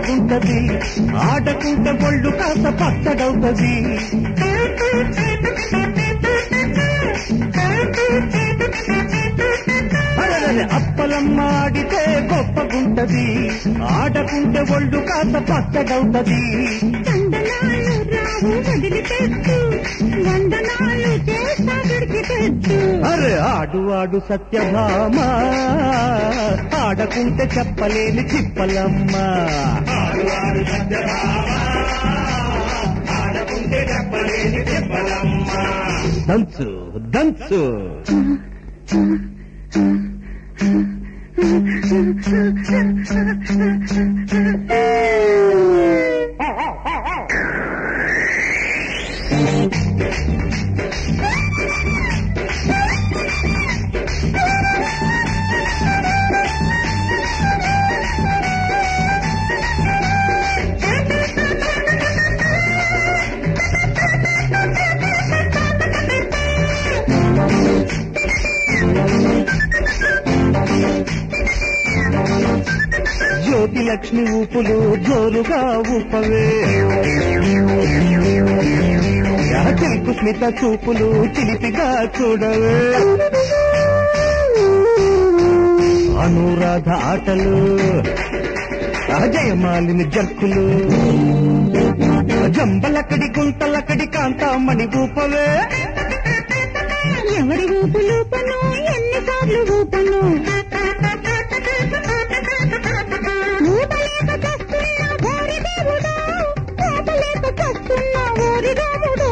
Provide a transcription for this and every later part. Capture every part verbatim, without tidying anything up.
గొప్పగుంటది, ఆడకుంటే ఒళ్ళు కాస్త పచ్చడవుతది. అప్పలమ్మ ఆడితే గొప్పగుంటది, ఆడకుంటే ఒళ్ళు కాస్త పచ్చడవుతది. అరే ఆడు ఆడు సత్యభామ, ఆడకుంటే చెప్పలేని చిప్పలమ్మ. ఆడు ఆడు సత్యభామ, ఆడకుంటే చెప్పలేని చిప్పలమ్మ. దంచు దంచు. జ్యోతి లక్ష్మి ఊపులు జోరుగా ఊపవే, తెలుగు స్మిత చూపులు చిలిపిగా చూడవే. అనురాధ ఆటలు, జయమాలిని జర్కులు, జంబలకడి గుంటలకడి కాంతామణి ఊపవే. ఎవరి ఊపులూపను ఎన్నిసార్లు ఊపను, ఊపలేక చస్తున్నా ఓరి దేవుడు, ఊపలేక చస్తున్నా ఓరి రాముడు.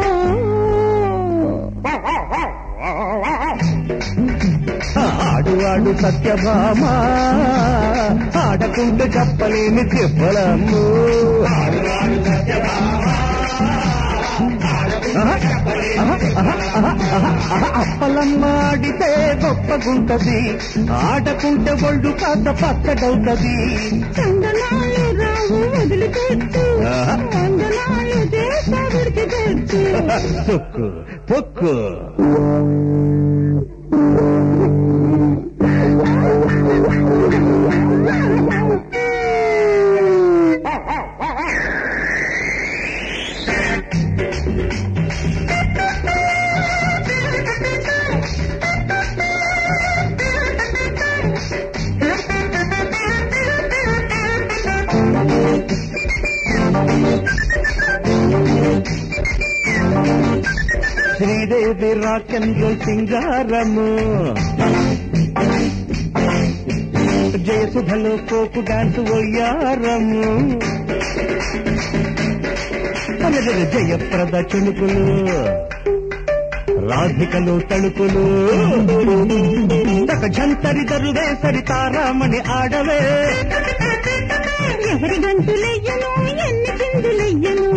ఆడు ఆడు సత్యభామ, ఆడకుంటే చెప్పలేని చెప్పలమ్ము. అప్పలమ్మ ఆడితే గొప్పగుంటది, ఆడకుంటే ఒళ్ళు కాస్త పచ్చడవుతది. చందనాలు రావు వదిలిపెట్టు, వందనాలు చేస్తా విడిచిపెట్టు. పొక్కు పొక్కు. శ్రీదేవి రాకెంద్ర సింగారము, జయసుధలో కోకు డాన్స్ ఒయ్యారము. జయప్రద చుణుకులు, రాధికలు తణుకులు, జంతరి దరువే సరి తారామణి ఆడవే. ఎవరి గంతులెయ్యను ఎన్ని చిందులెయ్యను,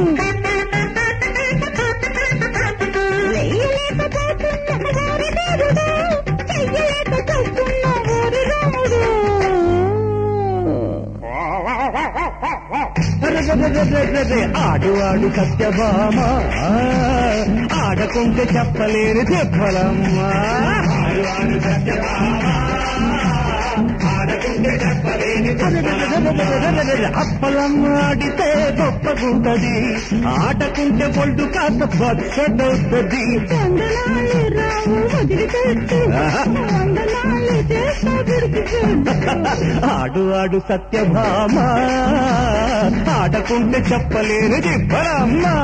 ఆడు ఆడు సత్యభామ, ఆడకుంటే చెప్పలేని చెప్పలమ్మ. ఆడు ఆడు సత్యభామ, ఆడకుంటే చెప్పలేని. అప్పలమ్మ ఆడితే గొప్పగుంటది, ఆడకుంటే ఒళ్ళు కాస్త పచ్చడవుతది. చందనాలు రావు వదిలిపెట్టు, వందనాలు చేస్తా విడిచిపెట్టు. ఆడు ఆడు సత్యభామ, ఆడకుంటే చెప్పలేని చెప్పలమ్మ.